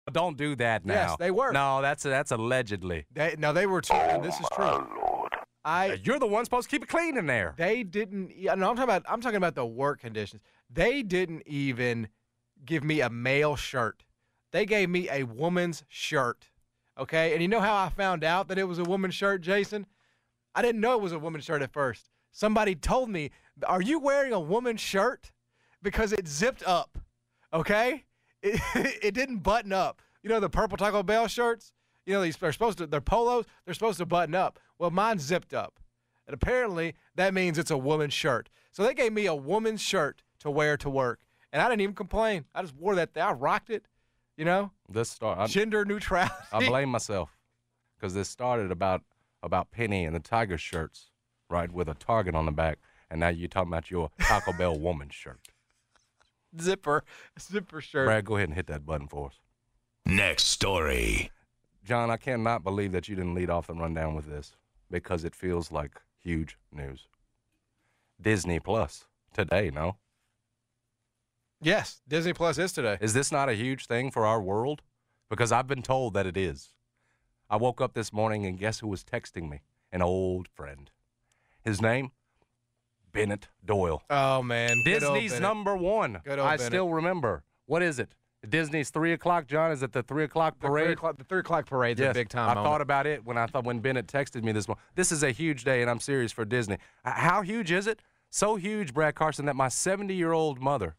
Don't do that now. Yes, they were. No, that's allegedly. They were too, and this is true. You're the one supposed to keep it clean in there. They didn't. No, I'm talking about the work conditions. They didn't even give me a male shirt. They gave me a woman's shirt. Okay, and you know how I found out that it was a woman's shirt, Jason? I didn't know it was a woman's shirt at first. Somebody told me, "Are you wearing a woman's shirt?" Because it zipped up. Okay, it didn't button up. You know the purple Taco Bell shirts? You know they're polos. They're supposed to button up. Well, mine zipped up, and apparently that means it's a woman's shirt. So they gave me a woman's shirt to wear to work, and I didn't even complain. I just wore that thing. I rocked it. You know, gender neutrality. I blame myself because this started about Penny and the Tiger shirts, right, with a target on the back, and now you're talking about your Taco Bell woman shirt. Zipper shirt. Brad, go ahead and hit that button for us. Next story. John, I cannot believe that you didn't lead off the rundown with this because it feels like huge news. Disney Plus today, no? Yes, Disney Plus is today. Is this not a huge thing for our world? Because I've been told that it is. I woke up this morning and guess who was texting me? An old friend. His name? Bennett Doyle. Oh, man. Disney's number one. Good old I Bennett. still remember. What is it? Disney's 3 o'clock, John? Is it the 3 o'clock parade? The 3 o'clock parade's Yes. a big time I moment. thought about it when Bennett texted me this morning. This is a huge day, and I'm serious for Disney. How huge is it? So huge, Brad Carson, that my 70-year-old mother,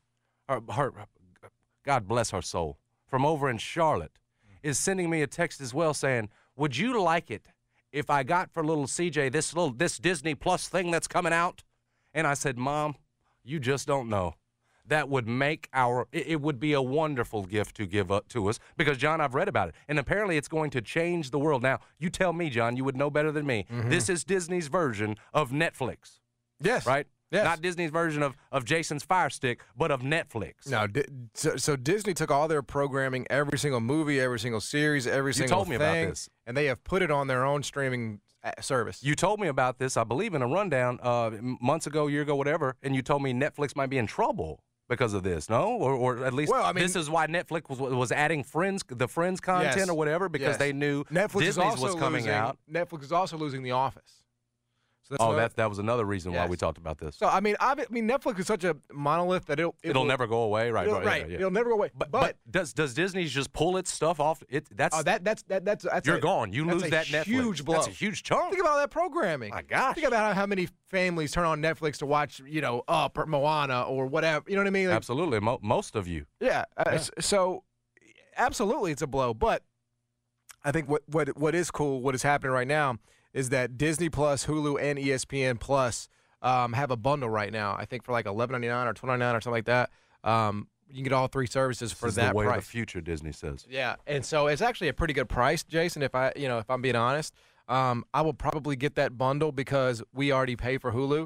God bless her soul, from over in Charlotte, is sending me a text as well saying, would you like it if I got for little CJ this Disney Plus thing that's coming out? And I said, Mom, you just don't know. That would make it would be a wonderful gift to give up to us because, John, I've read about it, and apparently it's going to change the world. Now, you tell me, John, you would know better than me. Mm-hmm. This is Disney's version of Netflix. Yes. Right? Yes. Not Disney's version of Jason's Fire Stick, but of Netflix. No, so Disney took all their programming, every single movie, every single series, every single told me thing, about this. and they have put it on their own streaming service. You told me about this, I believe, in a rundown months ago, year ago, whatever, and you told me Netflix might be in trouble because of this, no? Or at least this is why Netflix was adding the Friends content Yes. or whatever because they knew Disney's was coming out. Netflix is also losing The Office. So that was another reason why we talked about this. So I mean, Netflix is such a monolith that it'll never go away, right? Right. Yeah. It'll never go away. But does Disney just pull its stuff off? That's you're gone. You lose that Netflix. Huge blow. That's a huge chunk. Think about all that programming. My gosh. Think about how many families turn on Netflix to watch, Up or Moana or whatever. You know what I mean? Like, absolutely. Most of you. Yeah. So absolutely, it's a blow. But I think what is cool, what is happening right now, is that Disney Plus, Hulu, and ESPN Plus have a bundle right now. I think for like $11.99 or $12.99 or something like that. You can get all three services for that the way price. of the future, Disney says. Yeah, and so it's actually a pretty good price, Jason. If I'm being honest, I will probably get that bundle because we already pay for Hulu.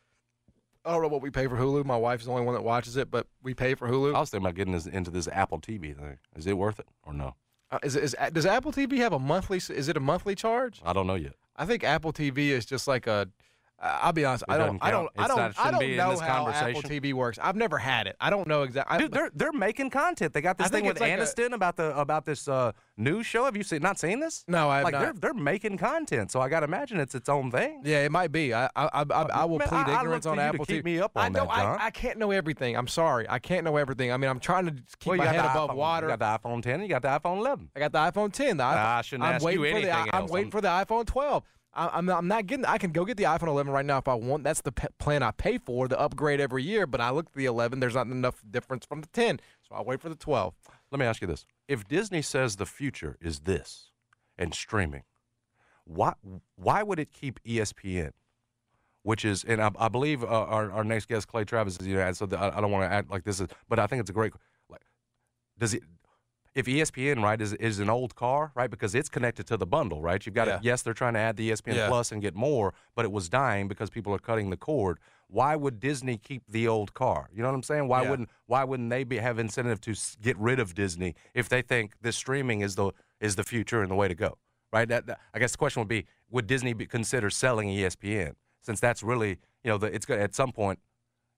I don't know what we pay for Hulu. My wife's the only one that watches it, but we pay for Hulu. I was thinking about getting into this Apple TV thing. Is it worth it or no? Does Apple TV have a monthly? Is it a monthly charge? I don't know yet. I think Apple TV is just like a. I'll be honest. I don't know how Apple TV works. I've never had it. I don't know exactly. Dude, they're making content. They got this thing with Aniston about this news show. Have you not seen this? No, I have not. They're making content, so I got to imagine it's its own thing. Yeah, it might be. I will plead ignorance on Apple TV. Keep TV. me up on that, John. I can't know everything. I'm sorry. I can't know everything. I mean, I'm trying to keep my head above water. You got the iPhone 10. You got the iPhone 11. I got the iPhone 10. I shouldn't ask you anything else. I'm waiting for the iPhone 12. I'm not getting. I can go get the iPhone 11 right now if I want. That's the plan I pay for, the upgrade every year. But I look at the 11. There's not enough difference from the 10, so I'll wait for the 12. Let me ask you this: if Disney says the future is this and streaming, why would it keep ESPN? Which is, and I believe our next guest, Clay Travis, is so I don't want to act like this is, but I think it's a great. Does it? If ESPN, right, is an old car, right, because it's connected to the bundle, right? You've got to, yes, they're trying to add the ESPN Plus and get more, but it was dying because people are cutting the cord. Why would Disney keep the old car? You know what I'm saying? Why wouldn't they have incentive to get rid of Disney if they think this streaming is the future and the way to go, right? I guess the question would be, would Disney consider selling ESPN since that's really, it's going at some point.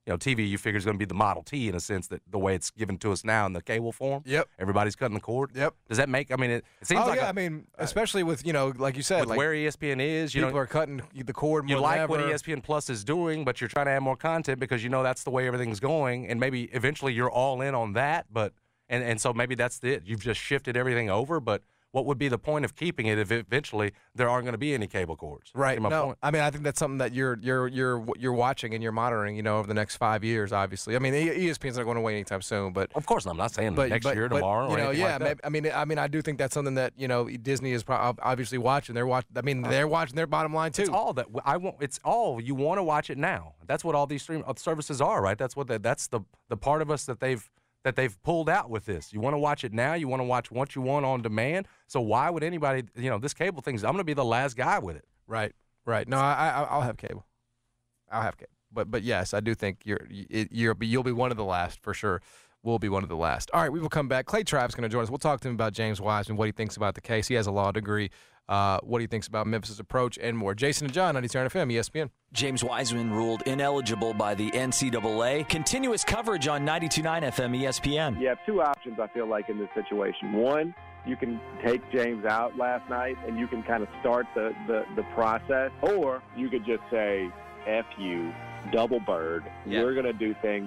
TV you figure is going to be the Model T in a sense, that the way it's given to us now in the cable form. Yep. Everybody's cutting the cord. Yep. Does that make? I mean, it seems like. Especially with like you said, with like where ESPN is, people are cutting the cord more you than like ever. what ESPN Plus is doing, but you're trying to add more content because that's the way everything's going, and maybe eventually you're all in on that. But and so maybe that's it. You've just shifted everything over, but. What would be the point of keeping it if eventually there aren't going to be any cable cords? Right. Point. I mean, I think that's something that you're watching and you're monitoring, over the next 5 years, obviously. I mean, ESPN's not going away anytime soon, but of course, I'm not saying next year, tomorrow, or anything like that. I mean, I do think that's something that Disney is obviously watching. They're watching. I mean, they're watching their bottom line too. It's all that I want. It's all you want to watch it now. That's what all these stream services are, right? That's the part of us that they've pulled out with this. You want to watch it now. You want to watch what you want on demand. So why would anybody, this cable thing, I'm going to be the last guy with it. Right. No, I'll have cable. I'll have cable. But yes, I do think you'll be one of the last for sure. We'll be one of the last. All right, we will come back. Clay Trapp's going to join us. We'll talk to him about James Wiseman, what he thinks about the case. He has a law degree. What he thinks about Memphis' approach and more. Jason and John on ETRN FM, ESPN. James Wiseman ruled ineligible by the NCAA. Continuous coverage on 92.9 FM ESPN. You have two options, I feel like, in this situation. One, you can take James out last night and you can kind of start the process. Or you could just say, F you, double bird. Yeah. We're going to do things.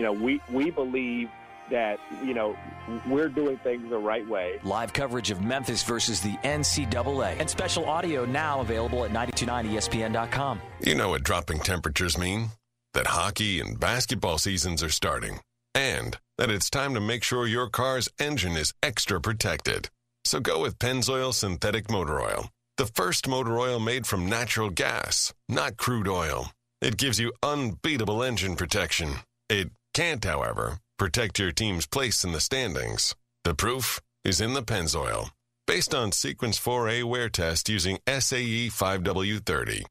We believe that, we're doing things the right way. Live coverage of Memphis versus the NCAA. And special audio now available at 929ESPN.com. You know what dropping temperatures mean? That hockey and basketball seasons are starting. And that it's time to make sure your car's engine is extra protected. So go with Pennzoil Synthetic Motor Oil. The first motor oil made from natural gas, not crude oil. It gives you unbeatable engine protection. It can't, however, protect your team's place in the standings. The proof is in the Pennzoil, based on Sequence 4A wear test using SAE 5W30.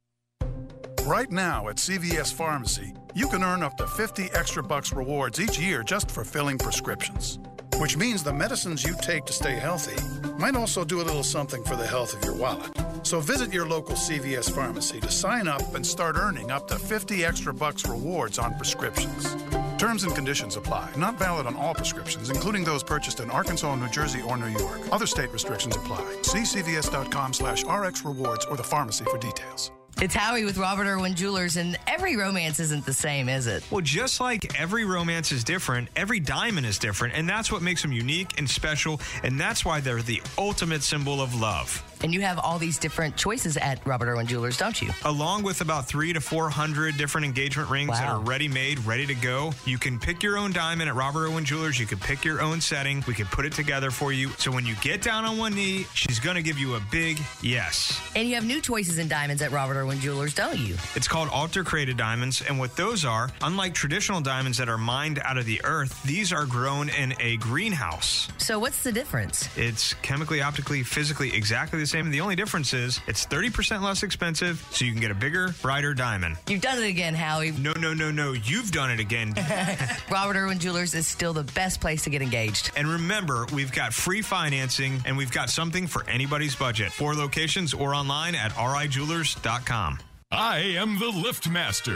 Right now at CVS Pharmacy, you can earn up to $50 extra rewards each year just for filling prescriptions. Which means the medicines you take to stay healthy might also do a little something for the health of your wallet. So visit your local CVS Pharmacy to sign up and start earning up to $50 extra rewards on prescriptions. Terms and conditions apply. Not valid on all prescriptions, including those purchased in Arkansas, New Jersey, or New York. Other state restrictions apply. See cvs.com/RX rewards or the pharmacy for details. It's Howie with Robert Irwin Jewelers, and every romance isn't the same, is it? Well, just like every romance is different, every diamond is different, and that's what makes them unique and special, and that's why they're the ultimate symbol of love. And you have all these different choices at Robert Irwin Jewelers, don't you? Along with about 300 to 400 different engagement rings that are ready-made, ready to go. You can pick your own diamond at Robert Irwin Jewelers. You can pick your own setting. We can put it together for you. So when you get down on one knee, she's going to give you a big yes. And you have new choices in diamonds at Robert Irwin Jewelers, don't you? It's called altar-created diamonds, and what those are, unlike traditional diamonds that are mined out of the earth, these are grown in a greenhouse. So what's the difference? It's chemically, optically, physically exactly the same. The only difference is it's 30% less expensive, so you can get a bigger, brighter diamond. You've done it again, Howie. No. You've done it again. Robert Irwin Jewelers is still the best place to get engaged. And remember, we've got free financing, and we've got something for anybody's budget. 4 locations or online at rijewelers.com. I am the Lift Master.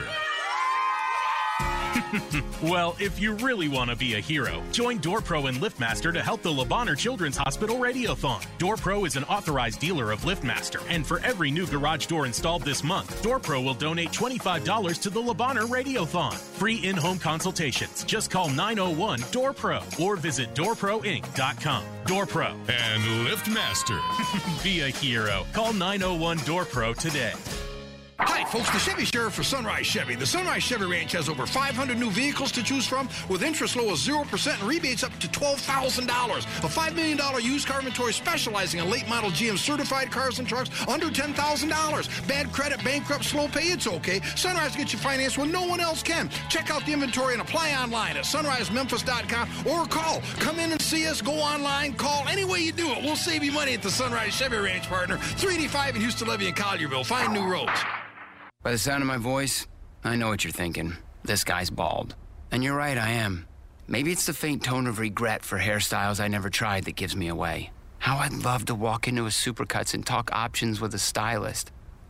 Well, if you really want to be a hero, join DoorPro and LiftMaster to help the Le Bonheur Children's Hospital Radiothon. DoorPro is an authorized dealer of LiftMaster, and for every new garage door installed this month, DoorPro will donate $25 to the Le Bonheur Radiothon. Free in-home consultations. Just call 901-DoorPro or visit doorproinc.com. DoorPro and LiftMaster. Be a hero. Call 901-DoorPro today. Hi, folks. The Chevy Sheriff for Sunrise Chevy. The Sunrise Chevy Ranch has over 500 new vehicles to choose from with interest low as 0% and rebates up to $12,000. A $5 million used car inventory specializing in late model GM certified cars and trucks under $10,000. Bad credit, bankrupt, slow pay, it's okay. Sunrise gets you financed when no one else can. Check out the inventory and apply online at sunrisememphis.com or call. Come in and see us. Go online. Call. Any way you do it, we'll save you money at the Sunrise Chevy Ranch, partner. 385 in Houston Levy and Collierville. Find new roads. By the sound of my voice, I know what you're thinking. This guy's bald. And you're right, I am. Maybe it's the faint tone of regret for hairstyles I never tried that gives me away. How I'd love to walk into a Supercuts and talk options with a stylist.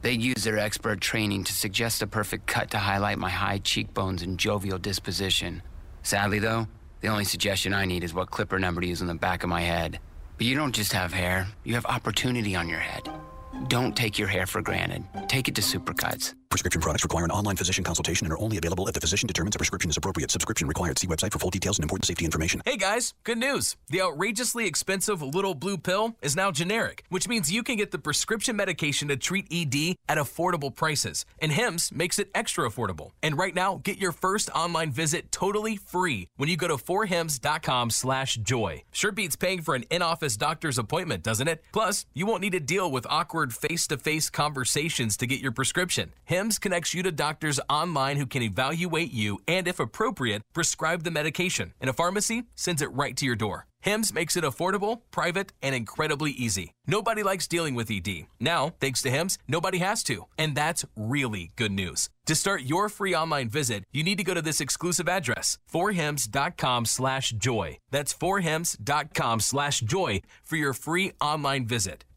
They'd use their expert training to suggest a perfect cut to highlight my high cheekbones and jovial disposition. Sadly, though, the only suggestion I need is what clipper number to use on the back of my head. But you don't just have hair, you have opportunity on your head. Don't take your hair for granted. Take it to Supercuts. Prescription products require an online physician consultation and are only available if the physician determines a prescription is appropriate. Subscription required. See website for full details and important safety information. Hey guys, good news. The outrageously expensive Little Blue Pill is now generic, which means you can get the prescription medication to treat ED at affordable prices. And Hims makes it extra affordable. And right now, get your first online visit totally free when you go to 4hims.com/joy. Sure beats paying for an in-office doctor's appointment, doesn't it? Plus, you won't need to deal with awkward face-to-face conversations to get your prescription. Hims connects you to doctors online who can evaluate you and, if appropriate, prescribe the medication. And a pharmacy sends it right to your door. Hims makes it affordable, private, and incredibly easy. Nobody likes dealing with ED. Now, thanks to Hims, nobody has to. And that's really good news. To start your free online visit, you need to go to this exclusive address, 4hims.com/joy. That's 4hims.com/joy for your free online visit.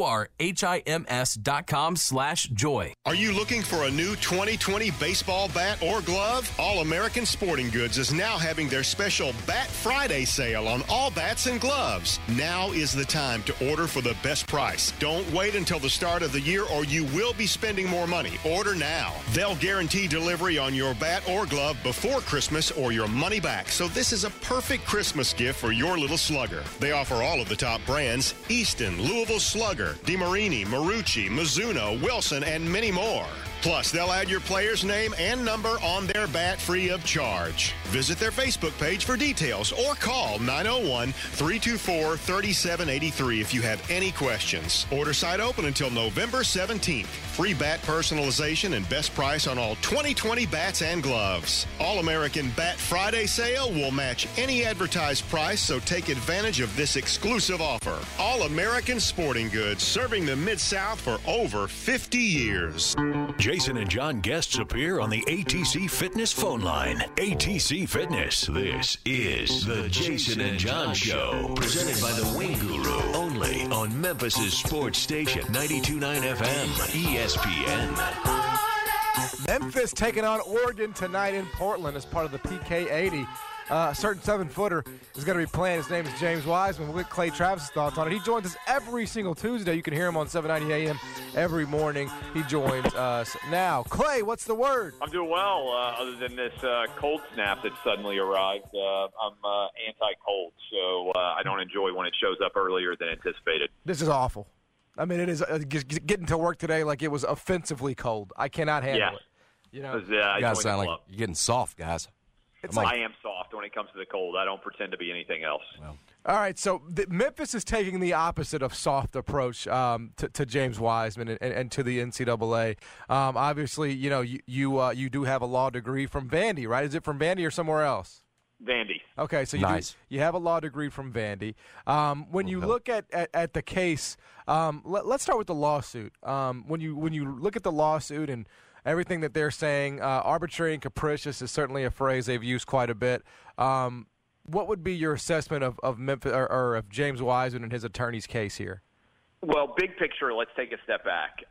FORHIMS.com/joy. Are you looking for a new 2020 baseball bat or glove? All American Sporting Goods is now having their special Bat Friday sale on all bats and gloves. Now is the time to order for the best price. Don't wait until the start of the year or you will be spending more money. Order now. They'll guarantee delivery on your bat or glove before Christmas or your money back. So this is a perfect Christmas gift for your little slugger. They offer all of the top brands: Easton, Louisville Slugger, DeMarini, Marucci, Mizuno, Wilson, and many more. Plus, they'll add your player's name and number on their bat free of charge. Visit their Facebook page for details or call 901-324-3783 if you have any questions. Order site open until November 17th. Free bat personalization and best price on all 2020 bats and gloves. All-American Bat Friday sale will match any advertised price, so take advantage of this exclusive offer. All-American Sporting Goods, serving the Mid-South for over 50 years. Jason and John guests appear on the ATC Fitness phone line. ATC Fitness. This is the Jason and John Show, presented by the Wing Guru, only on Memphis's sports station, 92.9 FM, ESPN. Memphis taking on Oregon tonight in Portland as part of the PK80. A certain 7-footer is going to be playing. His name is James Wiseman. We'll get Clay Travis' thoughts on it. He joins us every single Tuesday. You can hear him on 790 AM every morning. He joins us now. Clay, what's the word? I'm doing well, other than this cold snap that suddenly arrived. I'm anti-cold, so I don't enjoy when it shows up earlier than anticipated. This is awful. I mean, it is getting to work today like it was offensively cold. I cannot handle it. You know, you guys sound like you're getting soft, guys. I am soft when it comes to the cold. I don't pretend to be anything else. Well. All right, so Memphis is taking the opposite of soft approach to James Wiseman and to the NCAA. Obviously, you know, you do have a law degree from Vandy, right? Is it from Vandy or somewhere else? Vandy. Okay, so you have a law degree from Vandy. When you look at the case, let's start with the lawsuit. When you look at the lawsuit and everything that they're saying, arbitrary and capricious is certainly a phrase they've used quite a bit. What would be your assessment of Memphis or of James Wiseman and his attorney's case here? Well, big picture, let's take a step back.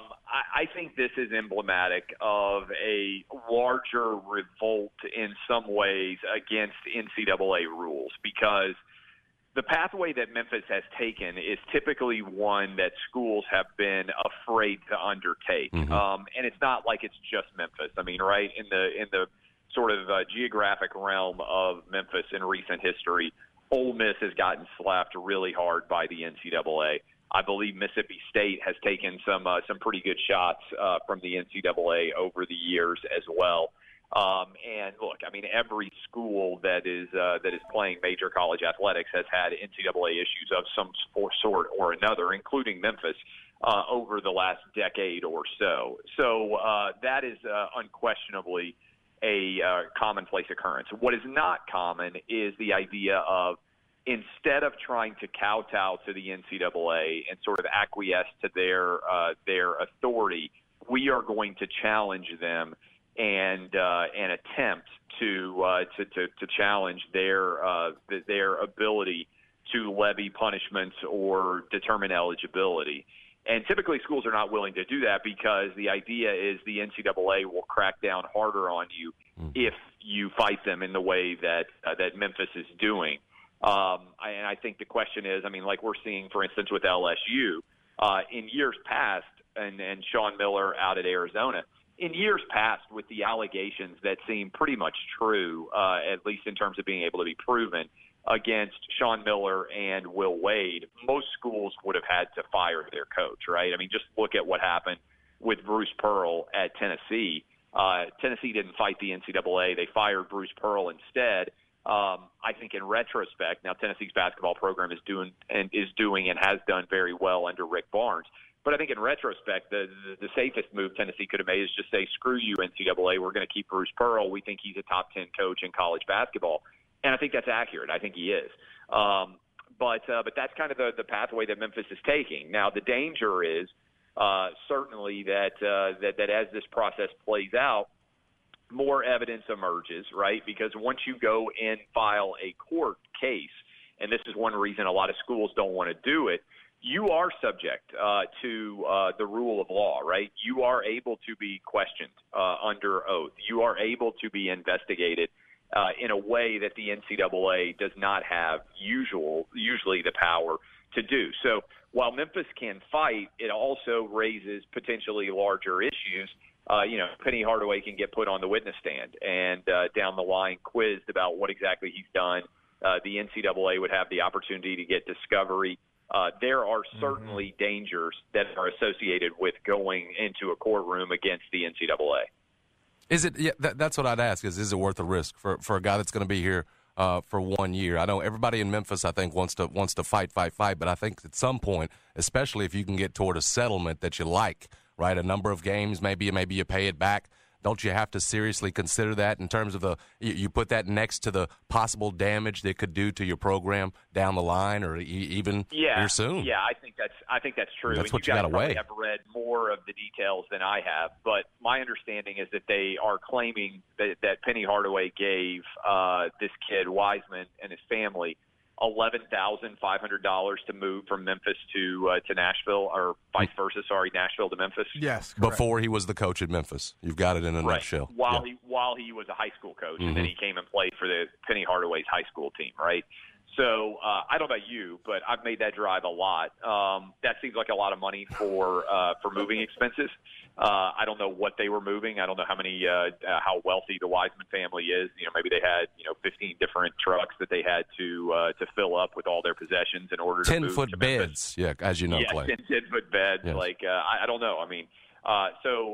I think this is emblematic of a larger revolt in some ways against NCAA rules, because the pathway that Memphis has taken is typically one that schools have been afraid to undertake. And it's not like it's just Memphis. I mean, right, in the sort of geographic realm of Memphis in recent history, Ole Miss has gotten slapped really hard by the NCAA. I believe Mississippi State has taken some pretty good shots from the NCAA over the years as well. And look, I mean, every school that is playing major college athletics has had NCAA issues of some sort or another, including Memphis, over the last decade or so. So that is unquestionably a commonplace occurrence. What is not common is the idea of, instead of trying to kowtow to the NCAA and sort of acquiesce to their authority, we are going to challenge them and attempt to challenge their ability to levy punishments or determine eligibility. And typically schools are not willing to do that because the idea is the NCAA will crack down harder on you if you fight them in the way that Memphis is doing. And I think the question is, I mean, like we're seeing, for instance, with LSU, in years past, and Sean Miller out at Arizona, in years past with the allegations that seem pretty much true, at least in terms of being able to be proven, against Sean Miller and Will Wade, most schools would have had to fire their coach, right? I mean, just look at what happened with Bruce Pearl at Tennessee. Tennessee didn't fight the NCAA. They fired Bruce Pearl instead. I think in retrospect, now Tennessee's basketball program is doing and has done very well under Rick Barnes. But I think in retrospect, the safest move Tennessee could have made is just say, screw you, NCAA. We're going to keep Bruce Pearl. We think he's a top 10 coach in college basketball. And I think that's accurate. I think he is. But that's kind of the pathway that Memphis is taking. Now, the danger is certainly that as this process plays out, more evidence emerges, right? Because once you go and file a court case, and this is one reason a lot of schools don't want to do it, you are subject to the rule of law, right? You are able to be questioned under oath. You are able to be investigated in a way that the NCAA does not have usually the power to do. So while Memphis can fight, it also raises potentially larger issues. Penny Hardaway can get put on the witness stand and down the line quizzed about what exactly he's done. The NCAA would have the opportunity to get discovery. There are certainly dangers that are associated with going into a courtroom against the NCAA. Is it? Yeah, that's what I'd ask. Is it worth the risk for a guy that's going to be here for 1 year? I know everybody in Memphis, I think, wants to fight, but I think at some point, especially if you can get toward a settlement that you like, right? A number of games, maybe you pay it back. Don't you have to seriously consider that in terms of you put that next to the possible damage that it could do to your program down the line or even here soon? Yeah, I think that's true. That's what you got to weigh. I've read more of the details than I have, but my understanding is that they are claiming that Penny Hardaway gave this kid Wiseman and his family $11,500 to move from Memphis to Nashville, or vice versa. Sorry, Nashville to Memphis. Yes, correct. Before he was the coach at Memphis. You've got it in a nutshell. While he was a high school coach, and then he came and played for the Penny Hardaway's high school team, right? So I don't know about you, but I've made that drive a lot. That seems like a lot of money for moving expenses. I don't know what they were moving. I don't know how wealthy the Wiseman family is. Maybe they had 15 different trucks that they had to fill up with all their possessions in order to 10-foot beds. Yeah, as you know, Clay. 10-foot beds. Yes. I don't know. I mean, so.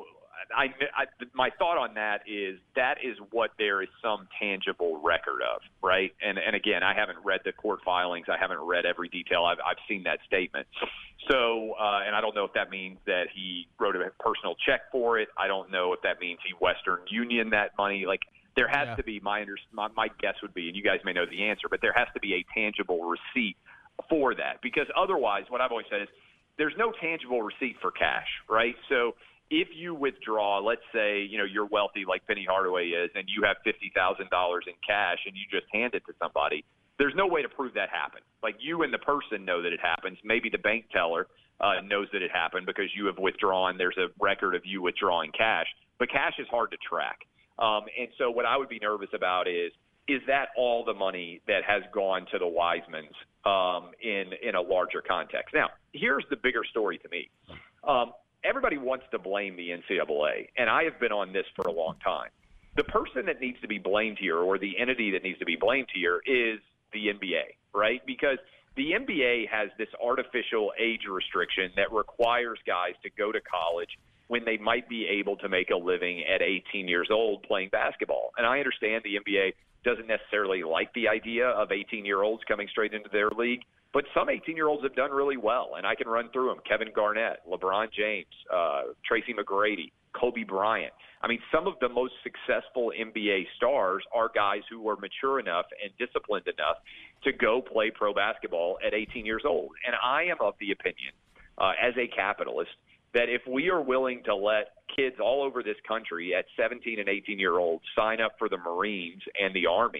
My thought on that is what there is some tangible record of, right? And again, I haven't read the court filings. I haven't read every detail. I've seen that statement. So, and I don't know if that means that he wrote a personal check for it. I don't know if that means he Western Union that money. There has to be, my guess would be, and you guys may know the answer, but there has to be a tangible receipt for that. Because otherwise, what I've always said is there's no tangible receipt for cash, right? So if you withdraw, let's say, you're wealthy like Penny Hardaway is, and you have $50,000 in cash and you just hand it to somebody, there's no way to prove that happened. You and the person know that it happens. Maybe the bank teller knows that it happened because you have withdrawn. There's a record of you withdrawing cash. But cash is hard to track. And so what I would be nervous about is that all the money that has gone to the Wisemans in a larger context? Now, here's the bigger story to me. Everybody wants to blame the NCAA, and I have been on this for a long time. The person that needs to be blamed here, or the entity that needs to be blamed here, is the NBA, right? Because the NBA has this artificial age restriction that requires guys to go to college when they might be able to make a living at 18 years old playing basketball. And I understand the NBA doesn't necessarily like the idea of 18-year-olds coming straight into their league, but some 18-year-olds have done really well, and I can run through them. Kevin Garnett, LeBron James, Tracy McGrady, Kobe Bryant. I mean, some of the most successful NBA stars are guys who were mature enough and disciplined enough to go play pro basketball at 18 years old. And I am of the opinion, as a capitalist, that if we are willing to let kids all over this country at 17 and 18-year-olds sign up for the Marines and the Army,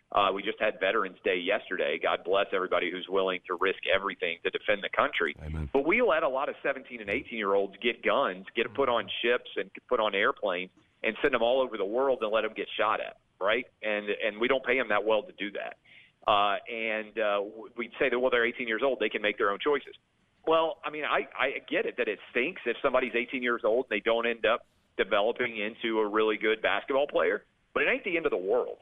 We just had Veterans Day yesterday. God bless everybody who's willing to risk everything to defend the country. Amen. But we let a lot of 17 and 18-year-olds get guns, get put on ships and put on airplanes, and send them all over the world and let them get shot at, right? And we don't pay them that well to do that. We'd say that, well, they're 18 years old. They can make their own choices. Well, I mean, I get it that it stinks if somebody's 18 years old and they don't end up developing into a really good basketball player, but it ain't the end of the world.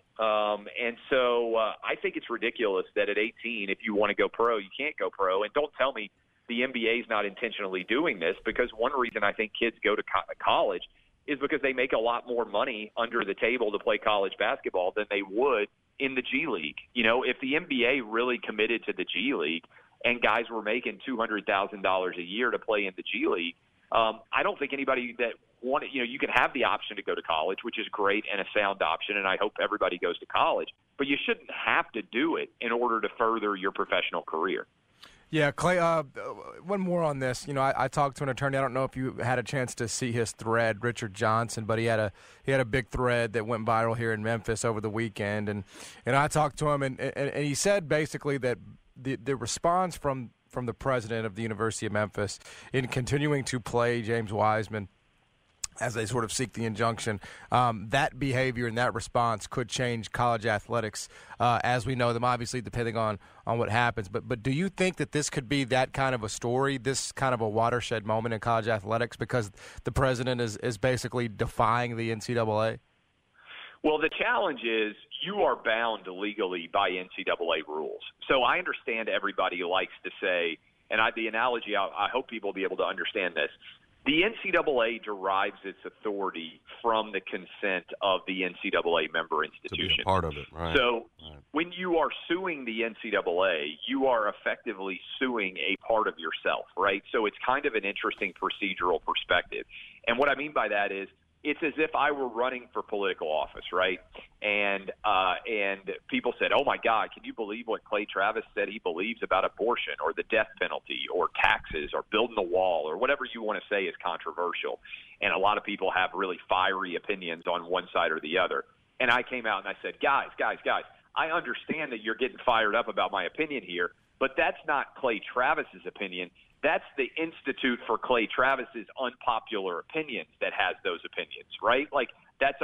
So I think it's ridiculous that at 18, if you want to go pro, you can't go pro. And don't tell me the NBA is not intentionally doing this, because one reason I think kids go to college is because they make a lot more money under the table to play college basketball than they would in the G League. You know, if the NBA really committed to the G League and guys were making $200,000 a year to play in the G League, I don't think anybody that wanted, you can have the option to go to college, which is great and a sound option, and I hope everybody goes to college, but you shouldn't have to do it in order to further your professional career. Yeah, Clay, one more on this. I talked to an attorney. I don't know if you had a chance to see his thread, Richard Johnson, but he had a big thread that went viral here in Memphis over the weekend. And I talked to him, and he said basically that the response from the president of the University of Memphis in continuing to play James Wiseman as they sort of seek the injunction, that behavior and that response could change college athletics as we know them, obviously depending on what happens. But do you think that this could be that kind of a story, this kind of a watershed moment in college athletics, because the president is basically defying the NCAA? Well, the challenge is you are bound legally by NCAA rules. So I understand everybody likes to say, and the analogy, I hope people will be able to understand this, the NCAA derives its authority from the consent of the NCAA member institution. To be a part of it, right. So when you are suing the NCAA, you are effectively suing a part of yourself, right? So it's kind of an interesting procedural perspective. And what I mean by that is it's as if I were running for political office, right? And people said, oh, my God, can you believe what Clay Travis said he believes about abortion or the death penalty or taxes or building the wall or whatever you want to say is controversial? And a lot of people have really fiery opinions on one side or the other. And I came out and I said, guys, I understand that you're getting fired up about my opinion here, but that's not Clay Travis's opinion. That's the Institute for Clay Travis's unpopular opinions that has those opinions, right? Like that's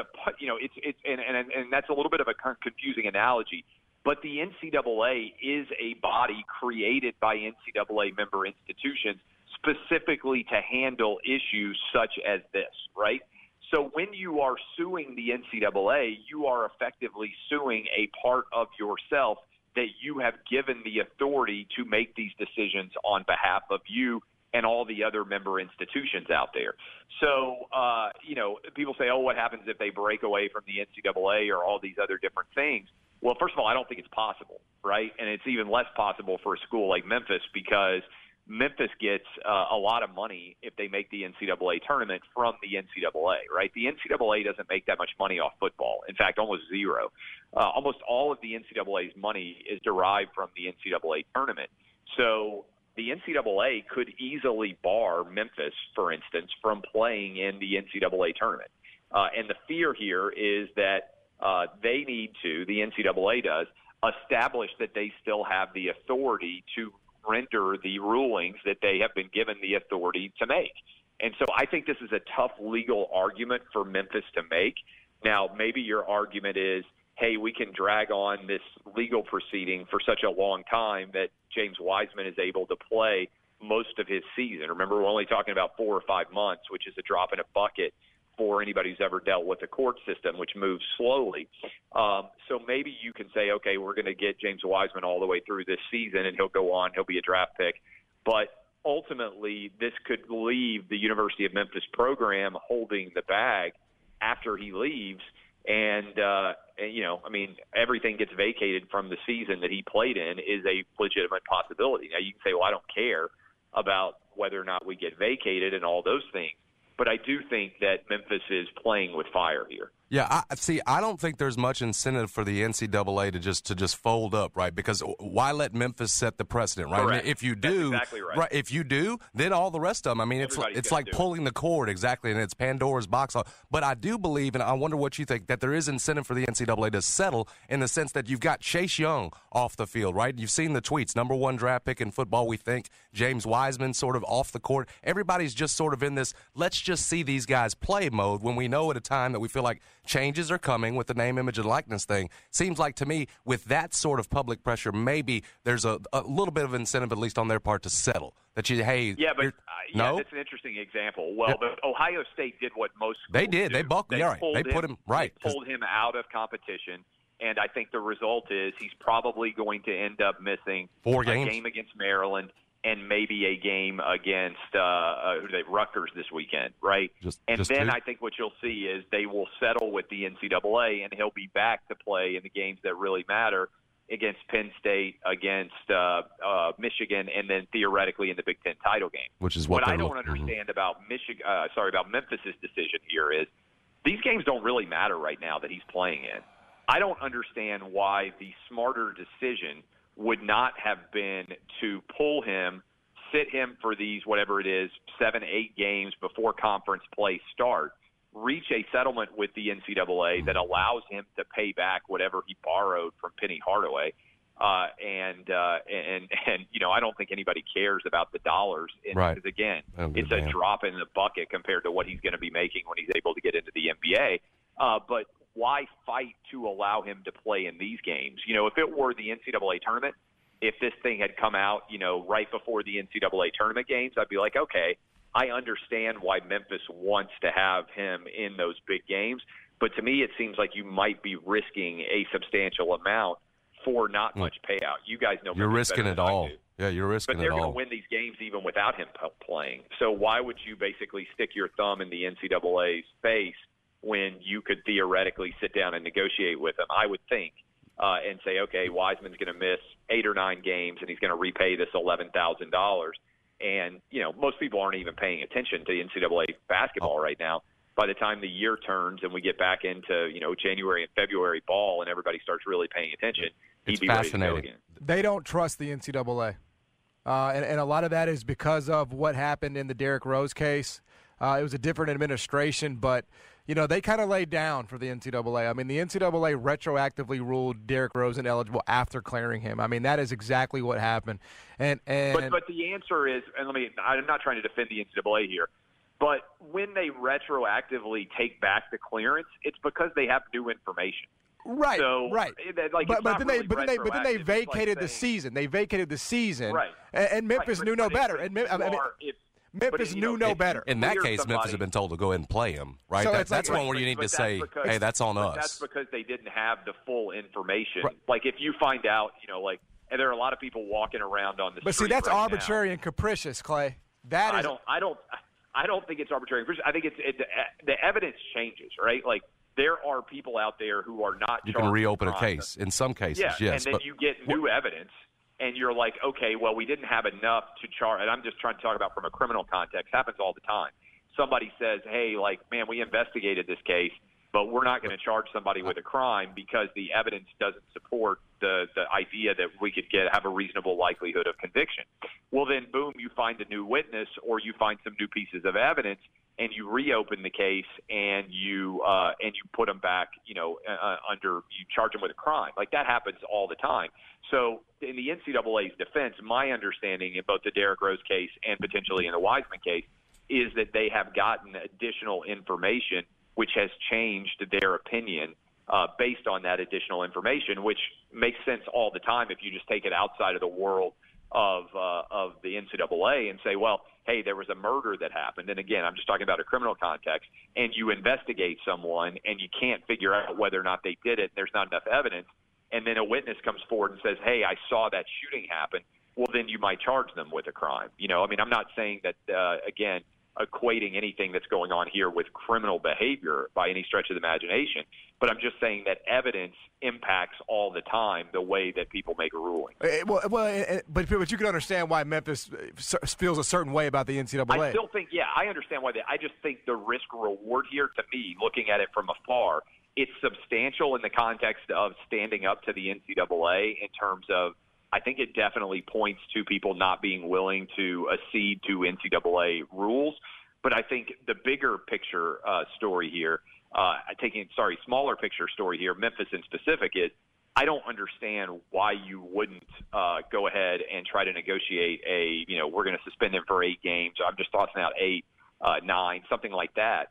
and that's a little bit of a confusing analogy, but the NCAA is a body created by NCAA member institutions specifically to handle issues such as this, right? So when you are suing the NCAA, you are effectively suing a part of yourself that you have given the authority to make these decisions on behalf of you and all the other member institutions out there. So, people say, oh, what happens if they break away from the NCAA or all these other different things? Well, first of all, I don't think it's possible, right? And it's even less possible for a school like Memphis because Memphis gets a lot of money if they make the NCAA tournament from the NCAA, right? The NCAA doesn't make that much money off football. In fact, almost zero. Almost all of the NCAA's money is derived from the NCAA tournament. So the NCAA could easily bar Memphis, for instance, from playing in the NCAA tournament. And the fear here is that they need to, the NCAA does, establish that they still have the authority to render the rulings that they have been given the authority to make. And so I think this is a tough legal argument for Memphis to make. Now, maybe your argument is, hey, we can drag on this legal proceeding for such a long time that James Wiseman is able to play most of his season. Remember, we're only talking about 4 or 5 months, which is a drop in a bucket for anybody who's ever dealt with the court system, which moves slowly. So maybe you can say, okay, we're going to get James Wiseman all the way through this season, and he'll go on, he'll be a draft pick. But ultimately, this could leave the University of Memphis program holding the bag after he leaves. And everything gets vacated from the season that he played in is a legitimate possibility. Now, you can say, well, I don't care about whether or not we get vacated and all those things. But I do think that Memphis is playing with fire here. Yeah, I don't think there's much incentive for the NCAA to just fold up, right? Because why let Memphis set the precedent, right? Correct. I mean, if you do, that's exactly right. If you do, then all the rest of them. I mean, it's like pulling the cord, exactly, and it's Pandora's box. But I do believe, and I wonder what you think, that there is incentive for the NCAA to settle in the sense that you've got Chase Young off the field, right? You've seen the tweets, number 1 draft pick in football, we think. James Wiseman sort of off the court. Everybody's just sort of in this, let's just see these guys play mode when we know at a time that we feel like changes are coming with the name, image, and likeness thing. Seems like to me, with that sort of public pressure, maybe there's a little bit of incentive, at least on their part, to settle. That you, hey, yeah, but no, that's an interesting example. Well, but Ohio State did what most schools they did. do. They buckled. Yeah, right. They put him right. They pulled him out of competition, and I think the result is he's probably going to end up missing 4 games. A game against Maryland and maybe a game against Rutgers this weekend, right? Then 2. I think what you'll see is they will settle with the NCAA, and he'll be back to play in the games that really matter against Penn State, against Michigan, and then theoretically in the Big Ten title game. Which is what I don't understand about about Memphis's decision here is these games don't really matter right now that he's playing in. I don't understand why the smarter decision would not have been to pull him, sit him for these, whatever it is, 7-8 games before conference play start, reach a settlement with the NCAA that allows him to pay back whatever he borrowed from Penny Hardaway. And I don't think anybody cares about the dollars. Right. Because, again, it's a drop in the bucket compared to what he's going to be making when he's able to get into the NBA. But why fight to allow him to play in these games? If it were the NCAA tournament, if this thing had come out, right before the NCAA tournament games, I'd be like, okay, I understand why Memphis wants to have him in those big games. But to me, it seems like you might be risking a substantial amount for not much payout. You guys know you're risking it all. Yeah, you're risking it all. But they're going to win these games even without him playing. So why would you basically stick your thumb in the NCAA's face when you could theoretically sit down and negotiate with him, I would think, and say, okay, Wiseman's going to miss 8 or 9 games, and he's going to repay this $11,000. And, most people aren't even paying attention to NCAA basketball right now. By the time the year turns and we get back into, January and February ball and everybody starts really paying attention, he'd be ready to go again. They don't trust the NCAA. And a lot of that is because of what happened in the Derrick Rose case. It was a different administration, but they kind of laid down for the NCAA. I mean, the NCAA retroactively ruled Derrick Rose ineligible after clearing him. I mean, that is exactly what happened. But the answer is, and I'm not trying to defend the NCAA here, but when they retroactively take back the clearance, it's because they have new information. Right, so, right. But then they vacated the season. They vacated the season, right? And Memphis knew no better. And Memphis knew no better. In that case, Memphis had been told to go ahead and play him, right? So that's one where you need to say, hey, that's on us. That's because they didn't have the full information. Right. Like, if you find out, and there are a lot of people walking around on the street. But see, that's right arbitrary now. And capricious, Clay. I don't think it's arbitrary and capricious. I think the evidence changes, right? Like, there are people out there who are not. You can reopen a case in some cases, yes. And then you get new evidence. And you're like, okay, well, we didn't have enough to charge. And I'm just trying to talk about from a criminal context. Happens all the time. Somebody says, hey, man, we investigated this case, but we're not going to charge somebody with a crime because the evidence doesn't support the idea that we could have a reasonable likelihood of conviction. Well, then, boom, you find a new witness or you find some new pieces of evidence, and you reopen the case and you put them back, you charge them with a crime. Like, that happens all the time. So in the NCAA's defense, my understanding in both the Derrick Rose case and potentially in the Wiseman case is that they have gotten additional information which has changed their opinion based on that additional information, which makes sense all the time if you just take it outside of the world of the NCAA and say, well, hey, there was a murder that happened. And again, I'm just talking about a criminal context, and you investigate someone and you can't figure out whether or not they did it. There's not enough evidence. And then a witness comes forward and says, hey, I saw that shooting happen. Well, then you might charge them with a crime. I'm not saying that, again, equating anything that's going on here with criminal behavior by any stretch of the imagination. But I'm just saying that evidence impacts all the time the way that people make a ruling. But you can understand why Memphis feels a certain way about the NCAA. I still think, I understand why. I just think the risk-reward here, to me, looking at it from afar, it's substantial in the context of standing up to the NCAA in terms of, I think it definitely points to people not being willing to accede to NCAA rules. But I think the bigger picture story here, smaller picture story here, Memphis in specific, is I don't understand why you wouldn't go ahead and try to negotiate we're going to suspend him for 8 games. I'm just tossing out 8, 9, something like that.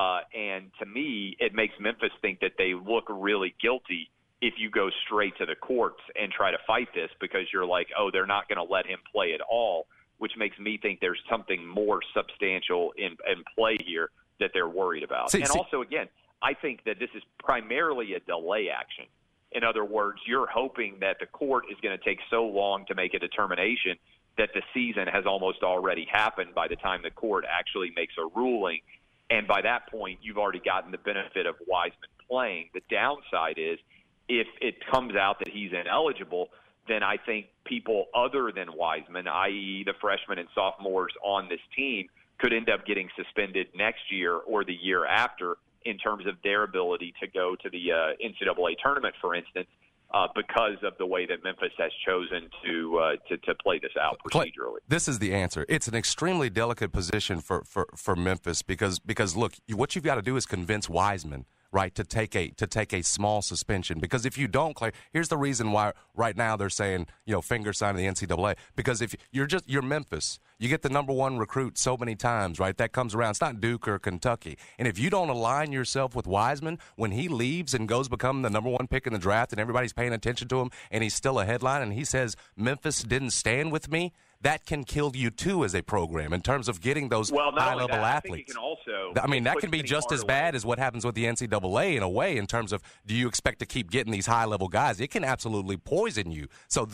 And to me, it makes Memphis think that they look really guilty if you go straight to the courts and try to fight this, because you're like, oh, they're not going to let him play at all, which makes me think there's something more substantial in play here that they're worried about. Also, again, I think that this is primarily a delay action. In other words, you're hoping that the court is going to take so long to make a determination that the season has almost already happened by the time the court actually makes a ruling. And by that point, you've already gotten the benefit of Wiseman playing. The downside is if it comes out that he's ineligible, then I think people other than Wiseman, i.e. the freshmen and sophomores on this team, could end up getting suspended next year or the year after in terms of their ability to go to the NCAA tournament, for instance, because of the way that Memphis has chosen to play this out procedurally. This is the answer. It's an extremely delicate position for Memphis because look, what you've got to do is convince Wiseman, right, to take a small suspension. Because if you don't, Clay, here's the reason why right now they're saying, finger sign of the NCAA. Because if you're Memphis, you get the number 1 recruit so many times, right? That comes around. It's not Duke or Kentucky. And if you don't align yourself with Wiseman, when he leaves and goes become the number 1 pick in the draft and everybody's paying attention to him and he's still a headline and he says, Memphis didn't stand with me, that can kill you too as a program in terms of getting those high-level athletes. That can be just as bad as what happens with the NCAA in a way in terms of, do you expect to keep getting these high-level guys? It can absolutely poison you. So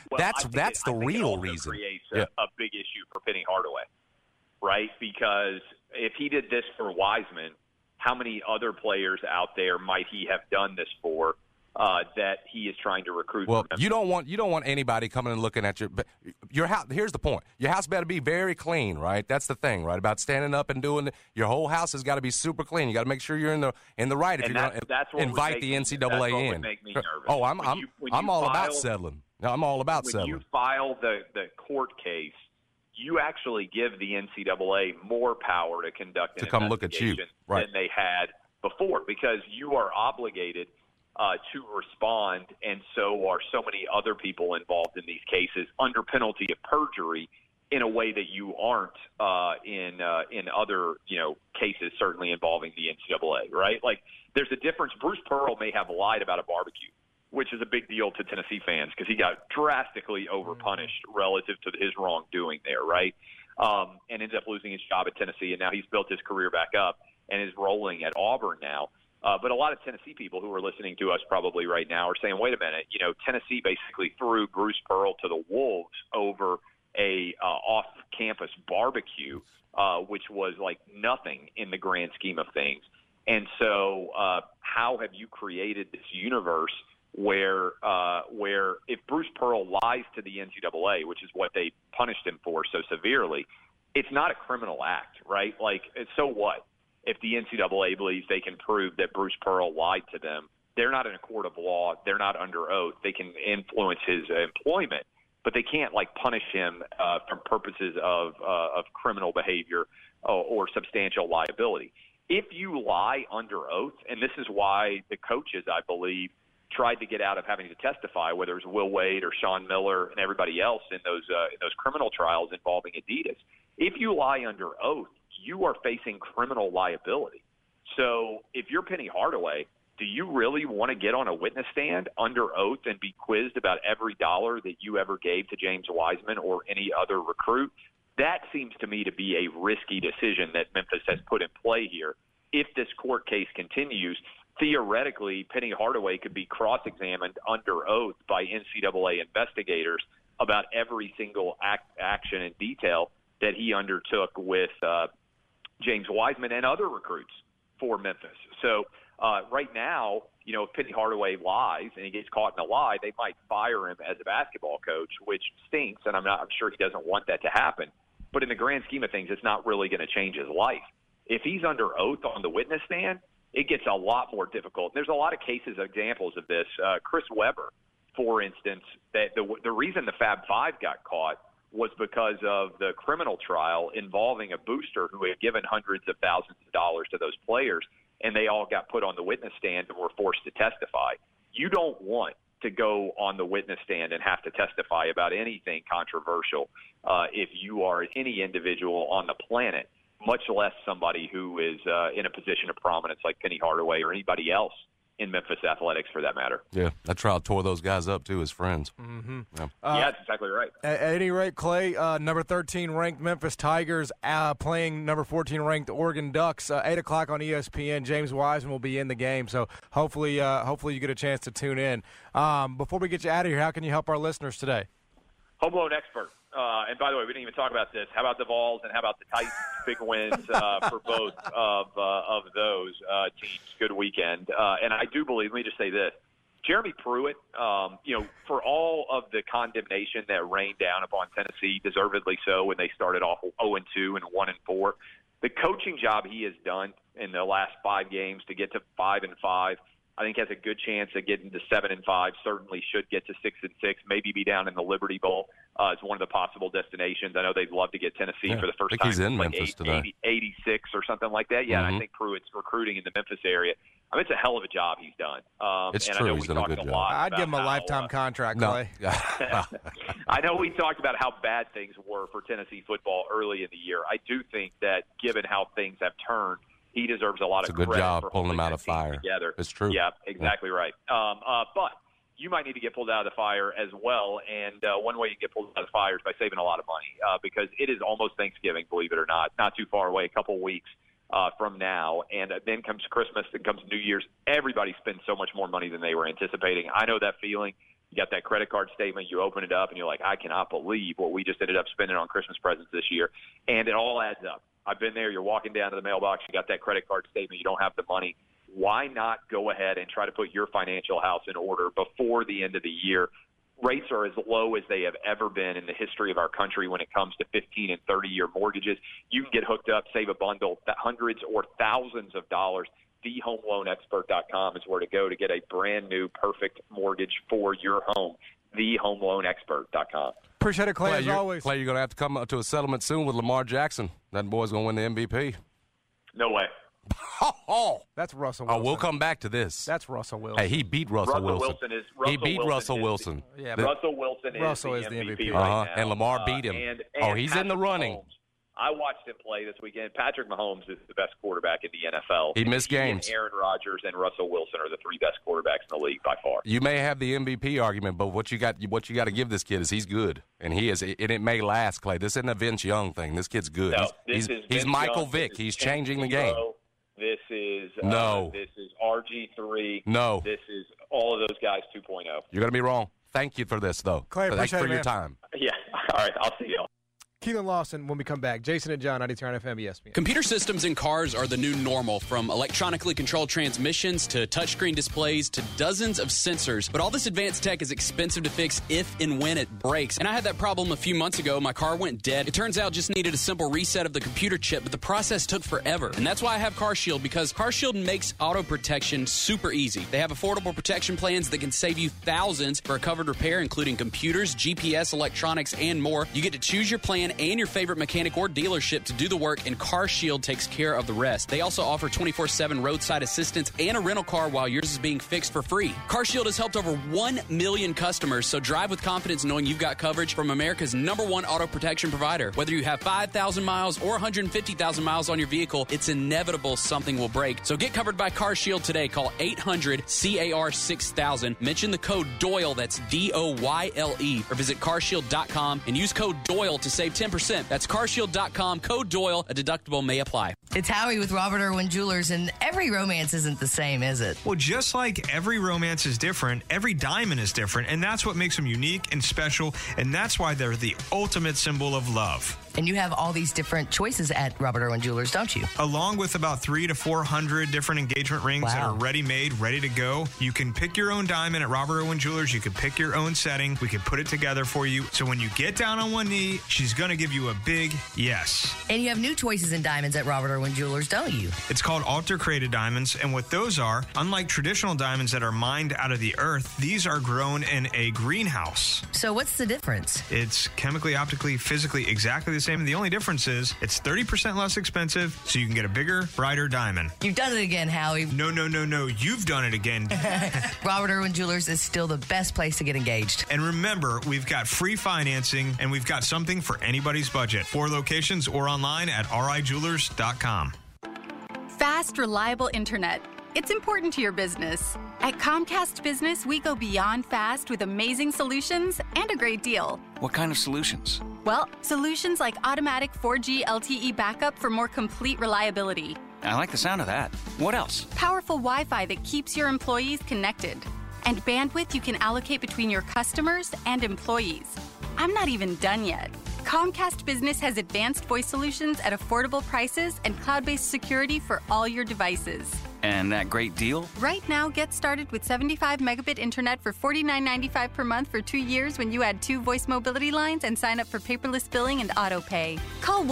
that's the real reason. Creates a big issue for Penny Hardaway, right? Because if he did this for Wiseman, how many other players out there might he have done this for? That he is trying to recruit. Well, you don't want anybody coming and looking at your house. Here's the point: your house better be very clean, right? That's the thing, right? About standing up and doing your whole house has got to be super clean. You got to make sure you're in the right. If you're going to invite the NCAA in. Make me nervous. Oh, I'm all about settling. I'm all about settling. When you file the court case, you actually give the NCAA more power to conduct an come look at you, right, than they had before, because you are obligated to respond, and so are so many other people involved in these cases under penalty of perjury in a way that you aren't in other cases, certainly involving the NCAA, right? Like, there's a difference. Bruce Pearl may have lied about a barbecue, which is a big deal to Tennessee fans because he got drastically overpunished relative to his wrongdoing there, right? And ended up losing his job at Tennessee, and now he's built his career back up and is rolling at Auburn now. But a lot of Tennessee people who are listening to us probably right now are saying, wait a minute, Tennessee basically threw Bruce Pearl to the wolves over a off-campus barbecue, which was like nothing in the grand scheme of things. And so how have you created this universe where if Bruce Pearl lies to the NCAA, which is what they punished him for so severely, it's not a criminal act, right? Like, so what? If the NCAA believes they can prove that Bruce Pearl lied to them, they're not in a court of law. They're not under oath. They can influence his employment, but they can't punish him for purposes of criminal behavior or substantial liability. If you lie under oath, and this is why the coaches, I believe, tried to get out of having to testify, whether it was Will Wade or Sean Miller and everybody else in those criminal trials involving Adidas. If you lie under oath, you are facing criminal liability. So if you're Penny Hardaway, do you really want to get on a witness stand under oath and be quizzed about every dollar that you ever gave to James Wiseman or any other recruit? That seems to me to be a risky decision that Memphis has put in play here. If this court case continues, theoretically, Penny Hardaway could be cross-examined under oath by NCAA investigators about every single action and detail that he undertook with James Wiseman and other recruits for Memphis. So right now, if Penny Hardaway lies and he gets caught in a lie, they might fire him as a basketball coach, which stinks, and I'm sure he doesn't want that to happen. But in the grand scheme of things, it's not really going to change his life. If he's under oath on the witness stand, it gets a lot more difficult. There's a lot of examples of this. Chris Webber, for instance, that the reason the Fab Five got caught was because of the criminal trial involving a booster who had given hundreds of thousands of dollars to those players, and they all got put on the witness stand and were forced to testify. You don't want to go on the witness stand and have to testify about anything controversial if you are any individual on the planet, much less somebody who is in a position of prominence like Penny Hardaway or anybody else in Memphis athletics, for that matter. Yeah, that trial tore those guys up, too, as friends. Mm-hmm. Yeah. That's exactly right. At any rate, Clay, number 13-ranked Memphis Tigers playing number 14-ranked Oregon Ducks, 8 o'clock on ESPN. James Wiseman will be in the game, so hopefully you get a chance to tune in. Before we get you out of here, how can you help our listeners today? Home loan expert. And by the way, we didn't even talk about this. How about the Vols and how about the Titans? Big wins for both of those teams. Good weekend. And I do believe, let me just say this, Jeremy Pruitt, for all of the condemnation that rained down upon Tennessee, deservedly so, when they started off 0-2 and 1-4, the coaching job he has done in the last 5 games to get to 5-5, I think has a good chance of getting to 7-5. Certainly should get to 6-6. Maybe be down in the Liberty Bowl as one of the possible destinations. I know they'd love to get Tennessee for the first time. He's in Memphis today. 86 or something like that. Yeah, and I think Pruitt's recruiting in the Memphis area. I mean, it's a hell of a job he's done. It's and true. I know He's done a good job. I'd give him a lifetime contract, Clay. I know we talked about how bad things were for Tennessee football early in the year. I do think that given how things have turned, he deserves a lot of credit. It's a good job for pulling them out of fire. Together. It's true. Yeah, exactly right. But you might need to get pulled out of the fire as well. And one way you get pulled out of the fire is by saving a lot of money because it is almost Thanksgiving, believe it or not too far away, a couple weeks from now. And then comes Christmas, then comes New Year's. Everybody spends so much more money than they were anticipating. I know that feeling. You got that credit card statement, you open it up, and you're like, I cannot believe what we just ended up spending on Christmas presents this year. And it all adds up. I've been there. You're walking down to the mailbox. You got that credit card statement. You don't have the money. Why not go ahead and try to put your financial house in order before the end of the year? Rates are as low as they have ever been in the history of our country when it comes to 15 and 30-year mortgages. You can get hooked up, save a bundle, hundreds or thousands of dollars. TheHomeLoanExpert.com is where to go to get a brand-new perfect mortgage for your home. TheHomeLoanExpert.com. Appreciate it, Clay, as always. Clay, you're going to have to come up to a settlement soon with Lamar Jackson. That boy's going to win the MVP. No way. That's Russell Wilson. Oh, we'll come back to this. That's Russell Wilson. Hey, he beat Russell Wilson. He beat Russell Wilson. Yeah, Russell Wilson is the MVP right now. And Lamar beat him. And he's in the running. Mahomes. I watched him play this weekend. Patrick Mahomes is the best quarterback in the NFL. He missed games. Aaron Rodgers and Russell Wilson are the 3 best quarterbacks in the league by far. You may have the MVP argument, but what you got to give this kid is he's good, and he is. And it may last, Clay. This isn't a Vince Young thing. This kid's good. No, he's Michael Vick. He's changing the game. This is This is RG3. No. This is all of those guys 2.0. You're going to be wrong. Thank you for this, though. Clay, thanks for your man. time. Yeah. All right. I'll see y'all. Keelan Lawson when we come back. Jason and John, 92.9 FM ESPN. Computer systems in cars are the new normal, from electronically controlled transmissions to touchscreen displays to dozens of sensors. But all this advanced tech is expensive to fix if and when it breaks. And I had that problem a few months ago. My car went dead. It turns out just needed a simple reset of the computer chip, but the process took forever. And that's why I have CarShield, because CarShield makes auto protection super easy. They have affordable protection plans that can save you thousands for a covered repair, including computers, GPS, electronics, and more. You get to choose your plan and your favorite mechanic or dealership to do the work, and CarShield takes care of the rest. They also offer 24/7 roadside assistance and a rental car while yours is being fixed for free. CarShield has helped over 1 million customers, so drive with confidence knowing you've got coverage from America's #1 auto protection provider. Whether you have 5,000 miles or 150,000 miles on your vehicle, it's inevitable something will break. So get covered by CarShield today. Call 800-CAR-6000. Mention the code DOYLE, that's DOYLE, or visit carshield.com and use code DOYLE to save 10%. That's carshield.com, code Doyle. A deductible may apply. It's Howie with Robert Irwin Jewelers, and every romance isn't the same, is it? Well, just like every romance is different, every diamond is different, and that's what makes them unique and special, and that's why they're the ultimate symbol of love. And you have all these different choices at Robert Irwin Jewelers, don't you? Along with about 300 to 400 different engagement rings that are ready-made, ready to go. You can pick your own diamond at Robert Irwin Jewelers. You can pick your own setting. We can put it together for you. So when you get down on one knee, she's going to give you a big yes. And you have new choices in diamonds at Robert Irwin Jewelers, don't you? It's called altar-created diamonds, and what those are, unlike traditional diamonds that are mined out of the earth, these are grown in a greenhouse. So what's the difference? It's chemically, optically, physically exactly the same. The only difference is it's 30% less expensive, so you can get a bigger, brighter diamond. You've done it again, Howie. No. You've done it again. Robert Irwin Jewelers is still the best place to get engaged. And remember, we've got free financing, and we've got something for anybody's budget. 4 locations or online at rijewelers.com. Fast, reliable internet. It's important to your business. At Comcast Business, we go beyond fast with amazing solutions and a great deal. What kind of solutions? Well, solutions like automatic 4G LTE backup for more complete reliability. I like the sound of that. What else? Powerful Wi-Fi that keeps your employees connected. And bandwidth you can allocate between your customers and employees. I'm not even done yet. Comcast Business has advanced voice solutions at affordable prices and cloud-based security for all your devices. And that great deal? Right now, get started with 75 megabit internet for $49.95 per month for 2 years when you add 2 voice mobility lines and sign up for paperless billing and auto pay. Call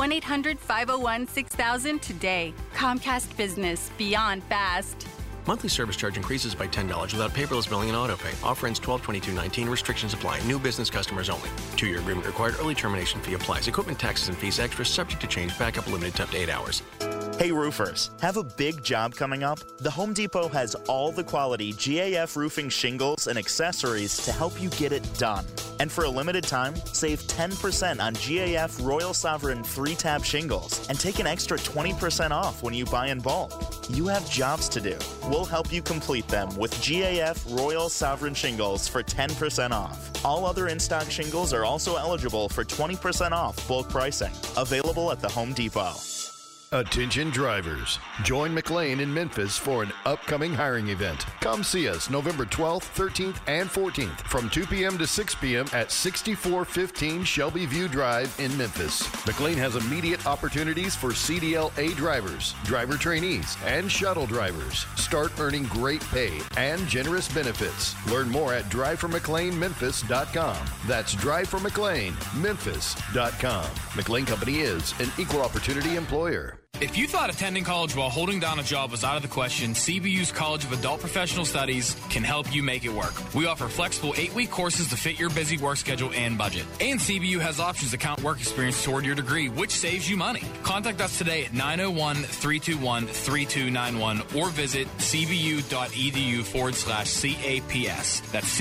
1-800-501-6000 today. Comcast Business. Beyond fast. Monthly service charge increases by $10 without paperless billing and auto pay. Offer ends 12/22/19. Restrictions apply. New business customers only. 2-year agreement required. Early termination fee applies. Equipment taxes and fees extra. Subject to change. Backup limited to up to 8 hours. Hey roofers, have a big job coming up? The Home Depot has all the quality GAF roofing shingles and accessories to help you get it done. And for a limited time, save 10% on GAF Royal Sovereign 3-tab shingles and take an extra 20% off when you buy in bulk. You have jobs to do. We'll help you complete them with GAF Royal Sovereign shingles for 10% off. All other in-stock shingles are also eligible for 20% off bulk pricing. Available at the Home Depot. Attention drivers. Join McLean in Memphis for an upcoming hiring event. Come see us November 12th, 13th, and 14th from 2 p.m. to 6 p.m. at 6415 Shelby View Drive in Memphis. McLean has immediate opportunities for CDL-A drivers, driver trainees, and shuttle drivers. Start earning great pay and generous benefits. Learn more at driveformcleanmemphis.com. That's driveformcleanmemphis.com. McLean Company is an equal opportunity employer. If you thought attending college while holding down a job was out of the question, CBU's College of Adult Professional Studies can help you make it work. We offer flexible 8-week courses to fit your busy work schedule and budget. And CBU has options to count work experience toward your degree, which saves you money. Contact us today at 901-321-3291 or visit cbu.edu/CAPS. That's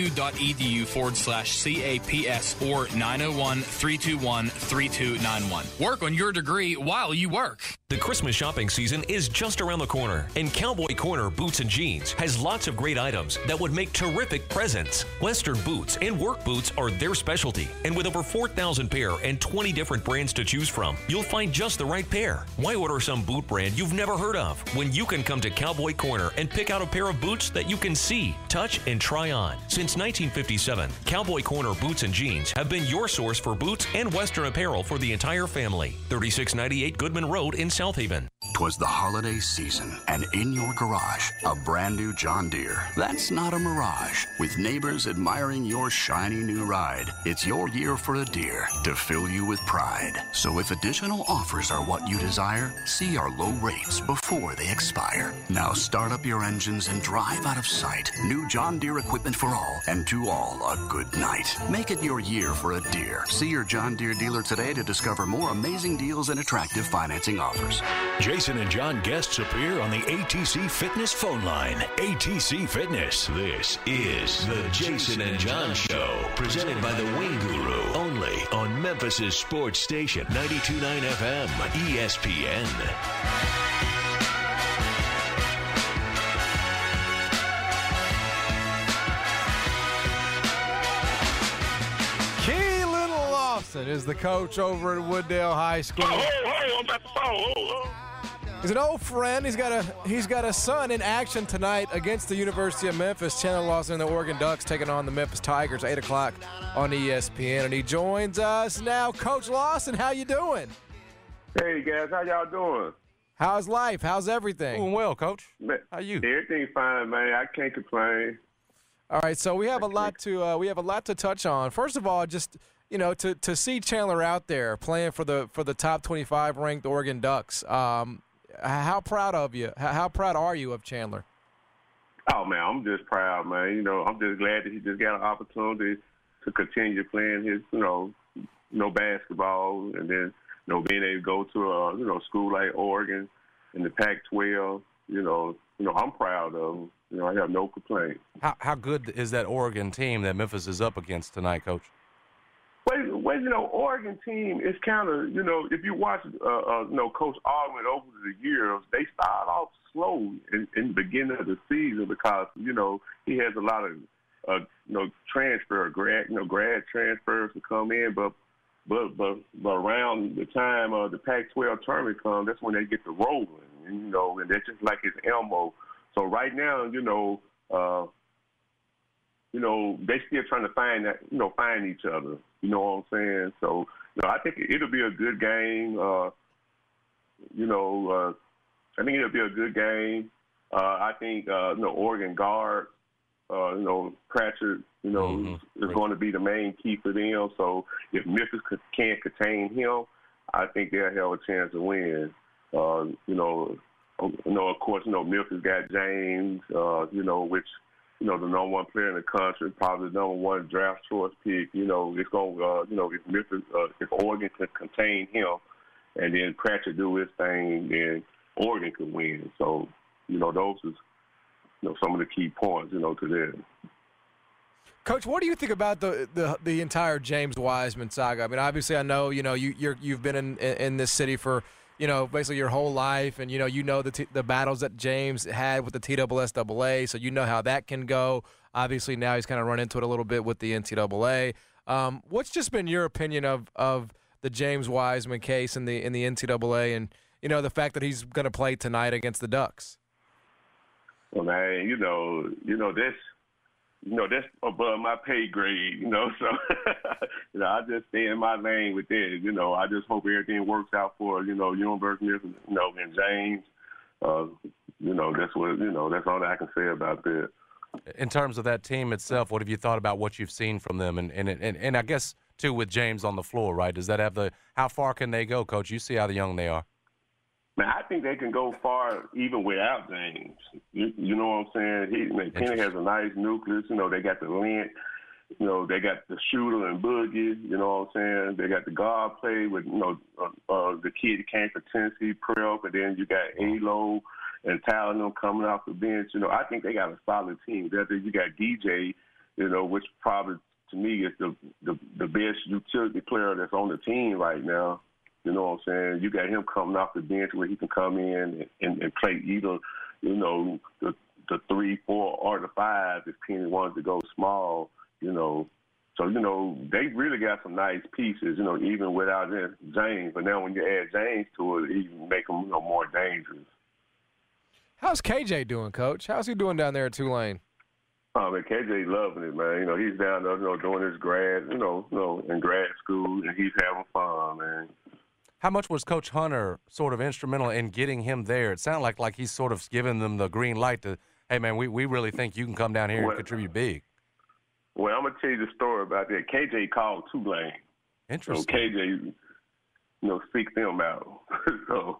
cbu.edu/CAPS or 901-321-3291. Work on your degree while you work. The Christmas shopping season is just around the corner, and Cowboy Corner Boots and Jeans has lots of great items that would make terrific presents. Western boots and work boots are their specialty, and with over 4,000 pair and 20 different brands to choose from, you'll find just the right pair. Why order some boot brand you've never heard of when you can come to Cowboy Corner and pick out a pair of boots that you can see, touch, and try on? Since 1957, Cowboy Corner Boots and Jeans have been your source for boots and Western apparel for the entire family. 3698 Goodman Road in South Haven. 'Twas the holiday season, and in your garage, a brand new John Deere. That's not a mirage. With neighbors admiring your shiny new ride, it's your year for a Deere to fill you with pride. So if additional offers are what you desire, see our low rates before they expire. Now start up your engines and drive out of sight. New John Deere equipment for all, and to all a good night. Make it your year for a Deere. See your John Deere dealer today to discover more amazing deals and attractive financing offers. Jason and John guests appear on the ATC Fitness phone line. ATC Fitness. This is the Jason and John Show, presented by the Wing Guru, only on Memphis's sports station, 92.9 FM, ESPN. Keelan Lawson is the coach over at Wooddale High School. He's an old friend. He's got a son in action tonight against the University of Memphis. Chandler Lawson and the Oregon Ducks taking on the Memphis Tigers, 8 o'clock on ESPN. And he joins us now. Coach Lawson, how you doing? Hey, guys. How y'all doing? How's life? How's everything? Doing well, Coach. Man, how you? Everything's fine, man. I can't complain. All right, so we have a lot to touch on. First of all, just to see Chandler out there playing for the top 25 ranked Oregon Ducks. How proud of you? How proud are you of Chandler? Oh man, I'm just proud, man. I'm just glad that he just got an opportunity to continue playing his basketball, and then being able to go to a school like Oregon in the Pac-12. I'm proud of him. I have no complaints. How good is that Oregon team that Memphis is up against tonight, Coach? Well, Oregon team is kind of, if you watch, Coach Allman over the years, they start off slow in the beginning of the season because, he has a lot of, grad transfers to come in, but around the time the Pac-12 tournament comes, that's when they get to rolling, and that's just like his Elmo. So right now, they still trying to find each other. You know what I'm saying? So, I think it'll be a good game. I think it'll be a good game. I think, Oregon guard, Pratchett, is going to be the main key for them. So if Memphis can't contain him, I think they'll have a chance to win. Of course, Memphis got James, which, the number one player in the country, probably the number one draft choice pick. It's going to, if Memphis, if Oregon can contain him and then Pratchett do his thing, then Oregon can win. So, those is, some of the key points, to that. Coach, what do you think about the entire James Wiseman saga? I mean, obviously, I know you've been in this city for basically your whole life, and the battles that James had with the TSSAA, so you know how that can go. Obviously, now he's kind of run into it a little bit with the NCAA. What's just been your opinion of the James Wiseman case in the NCAA, and the fact that he's going to play tonight against the Ducks? Well, man, that's above my pay grade, so, I just stay in my lane with that, I just hope everything works out for, University of, and James, that's what, that's all that I can say about that. In terms of that team itself, what have you thought about what you've seen from them? And I guess, too, with James on the floor, right, does that have how far can they go, Coach? You see how young they are. Man, I think they can go far even without James. You know what I'm saying? Penny has a nice nucleus. They got the length. They got the shooter and Boogie. You know what I'm saying? They got the guard play with, the kid that came from Tennessee Prep, and then you got Alo and Tyler coming off the bench. I think they got a solid team. You got DJ, which probably to me is the best utility player that's on the team right now. You know what I'm saying? You got him coming off the bench where he can come in and play either, the 3, 4, or the 5 if Penny wanted to go small, So, they really got some nice pieces, even without James. But now when you add James to it, you make them more dangerous. How's KJ doing, Coach? How's he doing down there at Tulane? Oh, man, KJ loving it, man. He's down there, doing his grad, in grad school, and he's having fun, man. How much was Coach Hunter sort of instrumental in getting him there? It sounded like he's sort of giving them the green light to, hey, man, we really think you can come down here and contribute big. Well, I'm going to tell you the story about that. KJ called Tulane. Interesting. So KJ, seeked them out. so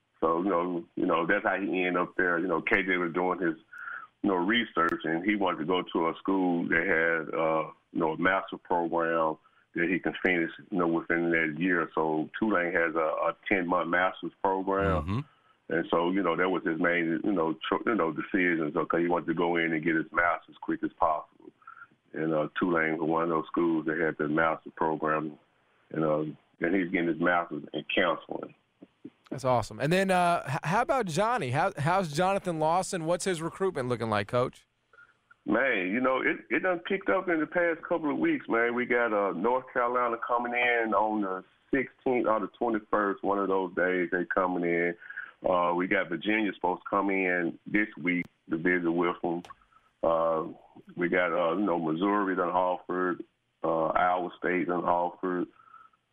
that's how he ended up there. KJ was doing his, research, and he wanted to go to a school that had, a master program that he can finish, within that year. So Tulane has a 10-month master's program. Mm-hmm. And so, that was his main, decision. So he wanted to go in and get his master's as quick as possible. And Tulane was one of those schools that had the master's program. And he's getting his master's in counseling. That's awesome. And then how about Johnny? How's Jonathan Lawson? What's his recruitment looking like, Coach? Man, it done picked up in the past couple of weeks, man. We got North Carolina coming in on the 16th or the 21st, one of those days they coming in. We got Virginia supposed to come in this week to visit with them. We got, Missouri done offered, Iowa State done offered,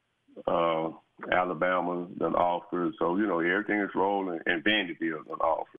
Alabama done offered. So, everything is rolling, and Vanderbilt done offered.